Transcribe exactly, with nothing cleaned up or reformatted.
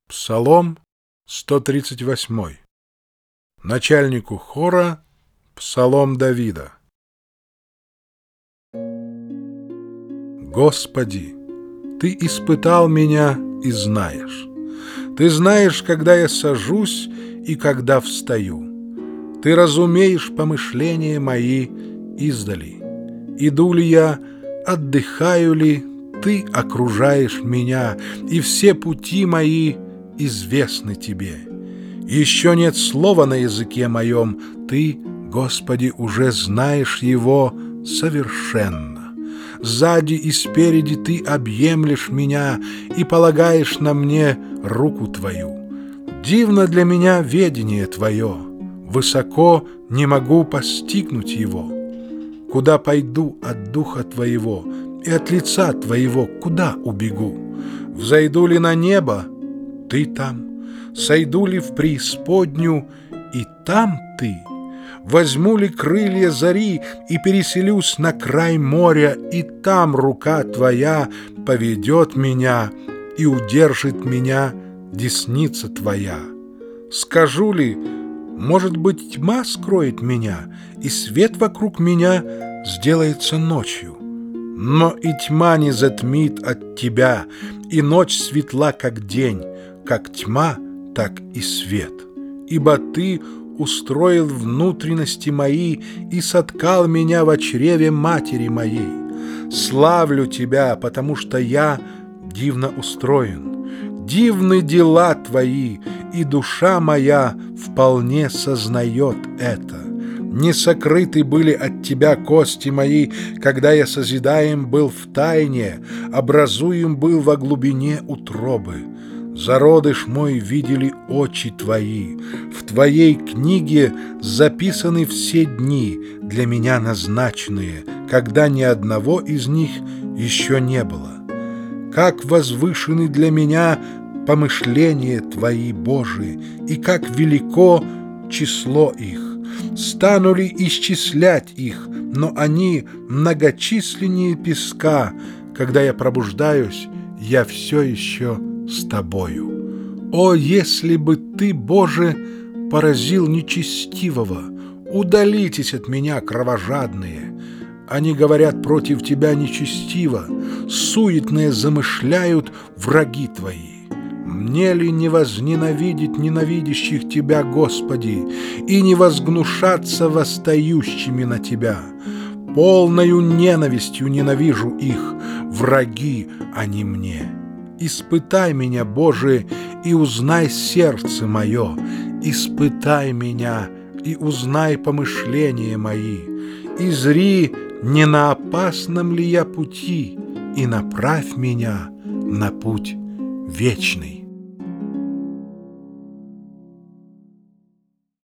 Псалом сто тридцать восемь. Начальнику хора псалом Давида. Господи, Ты испытал меня и знаешь. Ты знаешь, когда я сажусь и когда встаю. Ты разумеешь помышления мои издали. Иду ли я, отдыхаю ли, Ты окружаешь меня, и все пути мои известны Тебе. Еще нет слова на языке моем, Ты, Господи, уже знаешь его совершенно. Сзади и спереди Ты объемлешь меня и полагаешь на мне руку Твою. Дивно для меня ведение Твое, высоко не могу постигнуть его. Куда пойду от Духа Твоего, и от лица Твоего куда убегу? Взойду ли на небо, Ты там, сойду ли в преисподнюю, и там Ты? Возьму ли крылья зари и переселюсь на край моря, и там рука Твоя поведет меня и удержит меня десница Твоя? Скажу ли, может быть, тьма скроет меня, и свет вокруг меня сделается ночью? Но и тьма не затмит от Тебя, и ночь светла, как день, как тьма, так и свет. Ибо Ты устроил внутренности мои и соткал меня во чреве матери моей. Славлю Тебя, потому что я дивно устроен. Дивны дела Твои, и душа моя вполне сознает это. Не сокрыты были от Тебя кости мои, когда я созидаем был в тайне, образуем был во глубине утробы. Зародыш мой видели очи Твои, в Твоей книге записаны все дни, для меня назначенные, когда ни одного из них еще не было. Как возвышены для меня помышления Твои, Божии, и как велико число их. Стану ли исчислять их, но они многочисленнее песка. Когда я пробуждаюсь, я все еще с Тобою. О, если бы Ты, Боже, поразил нечестивого! Удалитесь от меня, кровожадные! Они говорят против Тебя нечестиво, суетные замышляют враги Твои. Мне ли не возненавидеть ненавидящих Тебя, Господи, и не возгнушаться восстающими на Тебя? Полною ненавистью ненавижу их, враги они мне. Испытай меня, Боже, и узнай сердце мое, испытай меня и узнай помышления мои, и зри, не на опасном ли я пути, и направь меня на путь вечный.